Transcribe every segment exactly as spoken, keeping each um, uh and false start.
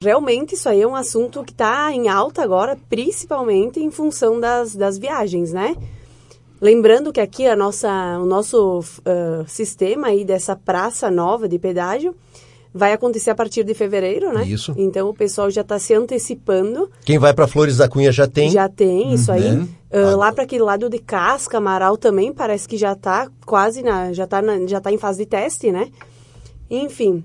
Realmente isso aí é um assunto que está em alta agora, principalmente em função das, das viagens, né? Lembrando que aqui a nossa, o nosso uh, sistema aí dessa praça nova de pedágio vai acontecer a partir de fevereiro, né? Isso. Então o pessoal já está se antecipando. Quem vai para Flores da Cunha já tem? Já tem, isso aí. Uhum. Uh, lá para aquele lado de Casca, Amaral também parece que já está quase na, já está na, já tá em fase de teste, né? Enfim,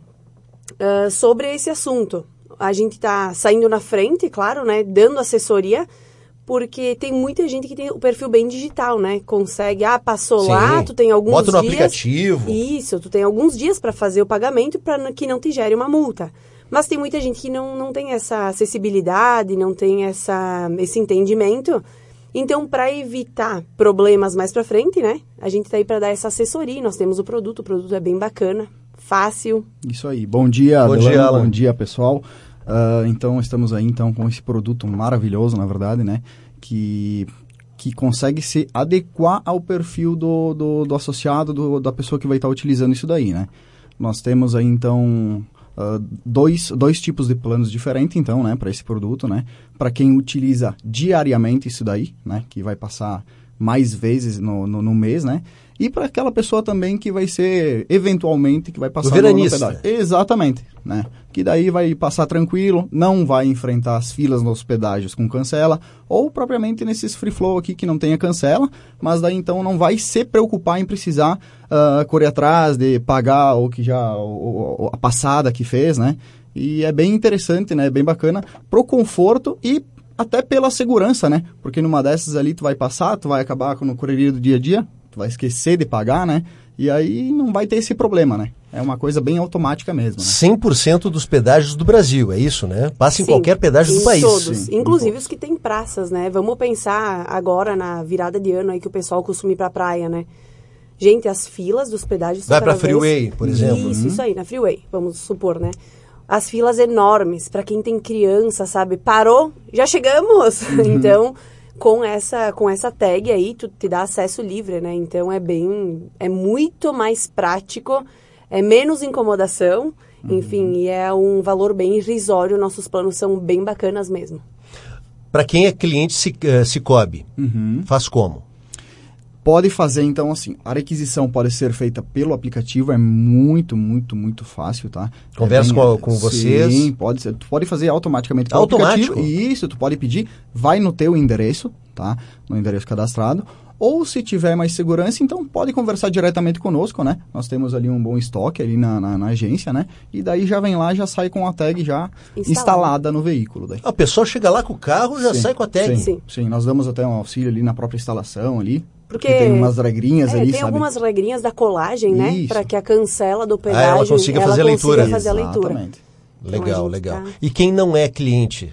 uh, sobre esse assunto, a gente está saindo na frente, claro, né? Dando assessoria, porque tem muita gente que tem o perfil bem digital, né? Consegue, ah, passou Sim. lá, tu tem alguns Bota no dias... aplicativo. Isso, tu tem alguns dias para fazer o pagamento para que não te gere uma multa. Mas tem muita gente que não, não tem essa acessibilidade, não tem essa, esse entendimento. Então, para evitar problemas mais para frente, né? A gente está aí para dar essa assessoria. Nós temos o produto, o produto é bem bacana, fácil. Isso aí. Bom dia, Bom Adelano, dia, Alan. Bom dia, pessoal. Uh, então, estamos aí então com esse produto maravilhoso, na verdade, né? Que, que consegue se adequar ao perfil do, do, do associado, do, da pessoa que vai estar utilizando isso daí, né? Nós temos aí, então, uh, dois, dois tipos de planos diferentes, então, né? Para esse produto, né? Para quem utiliza diariamente isso daí, né? Que vai passar mais vezes no, no, no mês, né? E para aquela pessoa também que vai ser, eventualmente, que vai passar no, no veranista. pedágio. Exatamente, né? Que daí vai passar tranquilo, não vai enfrentar as filas nos pedágios com cancela, ou propriamente nesses free flow aqui que não tenha cancela, mas daí então não vai se preocupar em precisar uh, correr atrás de pagar o que já, o, o, a passada que fez, né? E é bem interessante, né? Bem bacana pro conforto e até pela segurança, né? Porque numa dessas ali tu vai passar, tu vai acabar com a correria do dia a dia, tu vai esquecer de pagar, né? E aí não vai ter esse problema, né? É uma coisa bem automática mesmo, né? cem por cento dos pedágios do Brasil, é isso, né? Passa em Sim, qualquer pedágio em do país. Todos, Sim, inclusive em os que tem praças, né? Vamos pensar agora na virada de ano aí que o pessoal costuma ir pra praia, né? Gente, as filas dos pedágios... Vai cada pra Freeway, vez... por exemplo. Isso, Uhum. isso aí, na Freeway, vamos supor, né? As filas enormes, para quem tem criança, sabe? Parou, já chegamos! Uhum. Então... Com essa, com essa tag aí, tu te dá acesso livre, né? Então, é bem... É muito mais prático, é menos incomodação, uhum. Enfim, e é um valor bem irrisório. Nossos planos são bem bacanas mesmo. Para quem é cliente uh, Sicoob, uhum. faz como? Pode fazer, então, assim, a requisição pode ser feita pelo aplicativo, é muito, muito, muito fácil, tá? Conversa é bem, com, com sim, vocês? Sim, pode ser. Tu pode fazer automaticamente pelo Automático? aplicativo. Isso, tu pode pedir, vai no teu endereço, tá? No endereço cadastrado. Ou, se tiver mais segurança, então pode conversar diretamente conosco, né? Nós temos ali um bom estoque ali na, na, na agência, né? E daí já vem lá, já sai com a tag já instalada, instalada no veículo. Daí. A pessoa chega lá com o carro, já sim, sai com a tag? Sim, sim. sim, nós damos até um auxílio ali na própria instalação ali. Porque, Porque tem umas regrinhas é, ali, tem sabe? algumas regrinhas da colagem, né? Para que a cancela do pedágio... Ah, ela consiga ela fazer a leitura. Consiga fazer a leitura. Exatamente. Legal, então, legal. Tá... E quem não é cliente?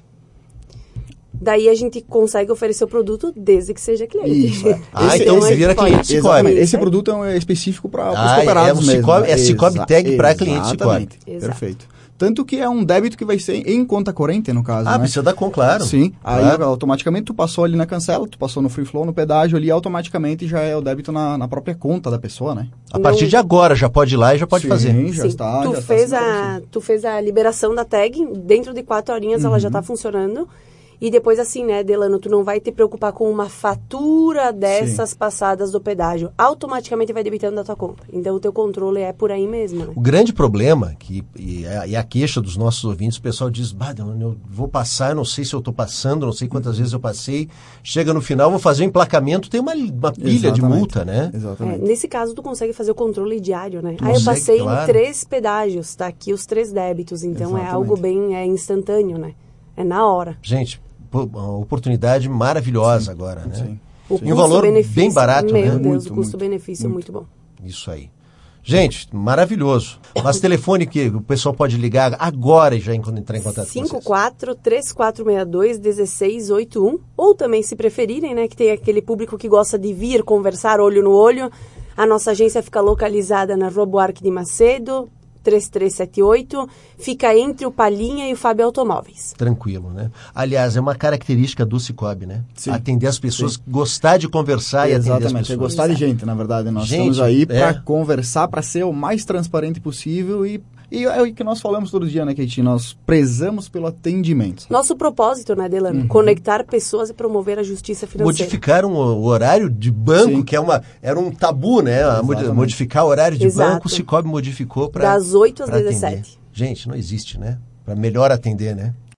Daí a gente consegue oferecer o produto desde que seja cliente. Isso, é. Ah, Esse, então esse, se vira cliente Sicoob. Exatamente. Esse produto é específico para os ah, cooperados é, um mesmo. Sicoob, é Sicoob Exa Tag para cliente Sicoob. Exatamente, perfeito. Tanto que é um débito que vai ser em conta corrente, no caso. Ah, né? precisa dar com, claro. Sim, aí claro. automaticamente tu passou ali na cancela, tu passou no free flow, no pedágio ali, automaticamente já é o débito na, na própria conta da pessoa, né? A partir de agora já pode ir lá e já pode Sim, fazer. já Sim, está. tu, já fez está a, tu fez a liberação da tag, dentro de quatro horinhas uhum. ela já está funcionando. E depois assim, né, Delano, tu não vai te preocupar com uma fatura dessas Sim. passadas do pedágio. Automaticamente vai debitando da tua conta. Então o teu controle é por aí mesmo, né? O grande problema, que, e, é, e a queixa dos nossos ouvintes, o pessoal diz, bah, eu vou passar, eu não sei se eu estou passando, não sei quantas vezes eu passei. Chega no final, vou fazer o emplacamento, tem uma, uma pilha Exatamente. de multa, né? Exatamente. É, nesse caso, tu consegue fazer o controle diário, né? Consegue, ah, eu passei claro. em três pedágios, tá aqui os três débitos. Então Exatamente. é algo bem é instantâneo, né? É na hora. Gente, uma oportunidade maravilhosa Sim, agora, né? Sim. O e um valor bem barato, meu né? Deus, Muito, o custo-benefício é muito bom. Isso aí. Gente, maravilhoso. Mas telefone que o pessoal pode ligar agora e já entrar em contato com vocês. cinco quatro três quatro seis dois um seis oito um, ou também, se preferirem, né, que tem aquele público que gosta de vir conversar olho no olho, a nossa agência fica localizada na Rua Buarque de Macedo, três três sete oito, fica entre o Palhinha e o Fábio Automóveis. Tranquilo, né? Aliás, é uma característica do Sicoob, né? Sim. Atender as pessoas, Sim. gostar de conversar Exatamente. e atender as pessoas. É gostar de gente, na verdade. Nós gente, estamos aí para é. conversar, para ser o mais transparente possível e, E é o que nós falamos todo dia, né, Kate? Nós prezamos pelo atendimento. Nosso propósito, né, Delano? Uhum. Conectar pessoas e promover a justiça financeira. Modificaram o horário de banco, Sim. que é uma, era um tabu, né? Exatamente. Modificar o horário de Exato. banco, o Cicobi modificou para das oito às dezessete. Gente, não existe, né? Para melhor atender, né?